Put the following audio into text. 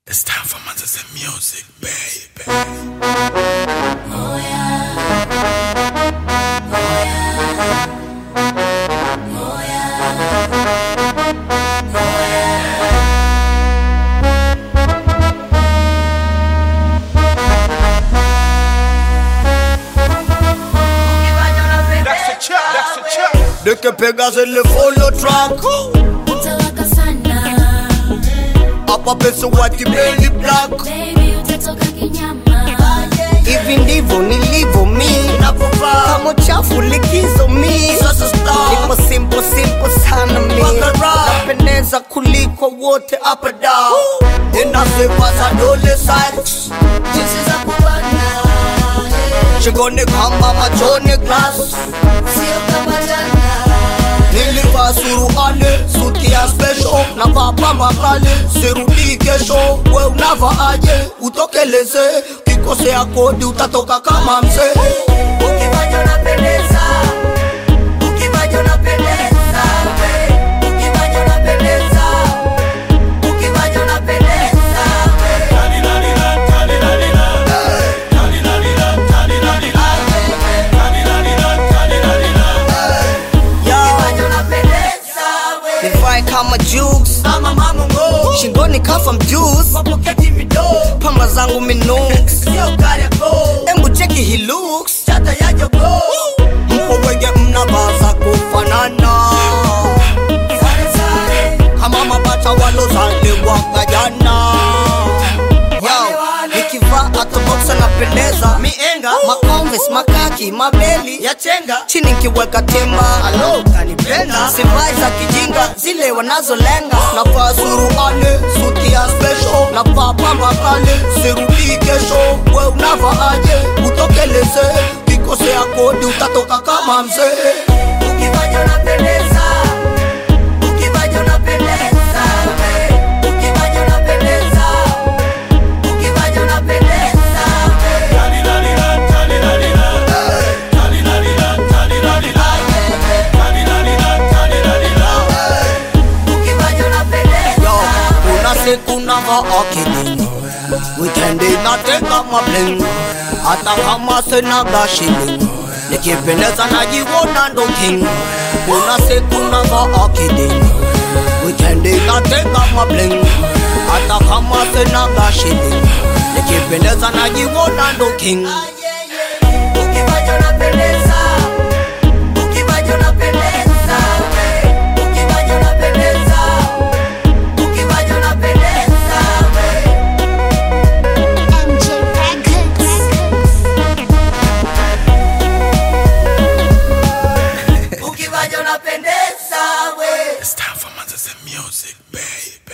It's time for Manchester music, baby. Oh yeah. Oh yeah. Oh yeah. Oh yeah. That's a check. De que pegas en le follow track. Utawaka sana. Hapa pesa white belly black. Baby utatoka kinyama. Hivi ndivyo nilivyo mi napovaa kama chafu likizo mi. Sasa star niko simple sana mi. Napendeza kuliko wote hapa down. Tena sepa za dole sides. Jinsi za kubana. Chigone kamba machone glass. Sio kama jana. Nilivaa suruale, suti ya special. Navaa pamba kale, sirudi kesho. We unavaa aje, utokeleze. Kikosea kodi utatoka kama mzee. Ukivaja unapendeza. Ukivaja unapendeza. Ukivaja unapendeza. Ukivaja unapendeza. Nivai kama jukes, Mama Mungo, shingoni kafa mjuice. mapoketi midogo, Pamba zangu minux, sio Kariakoo, embu cheki he looks. chata ya jogoo. Mpo wenge mnavaza kufanana Sare sare. kama mabacha walozaliwa jana. Yo, nikivaa atoboxa napendeza. Mienga, Maconverse, makaki, mabeli ya chenga, chini kiweka timba. alo kanipenda. Sivai za kijinga zile wanazolenga. Navaa suruale, suti ya special. Navaa pamba kale, sirudi kesho. We unavaa aje, utokeleze. Kikosea kodi utatoka kama mzee. Ukivaja unapendeza. Ukivaja unapendeza. Ukivaja unapendeza. Ukivaja unapendeza. Ukivaja unapendeza. Yo, kuna siku navaa kidini, weekendi nateka mabling. Hata kama sina gashiling, nikipendeza najiona ndo king. Kuna siku navaa kidini, weekendi nateka mabling. Hata kama sina gashiling, nikipendeza najiona ndo king. Ukivaja unapendeza. Ukivaja unapendeza. Ukivaja unapendeza. Ukivaja unapendeza. MJ Records. Ukivaja unapendeza we. It's time for Manchester music, baby.